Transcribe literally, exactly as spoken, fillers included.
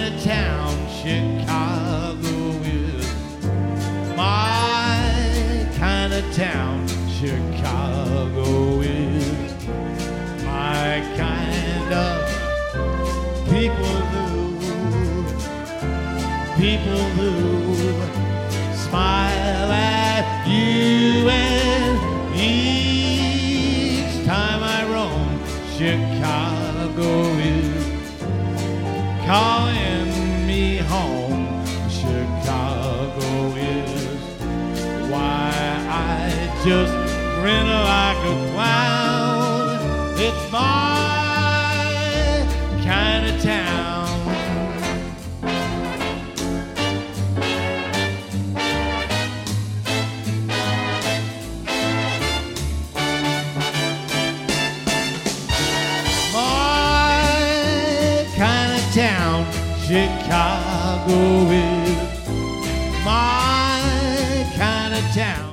of town. Chicago is my kind of town. Chicago is my kind of people who, people who smile at you, and each time I roam, Chicago is calling me home. Chicago is why I just grin like a clown. It's my kind of town. My kind of town. Chicago is my kind of town.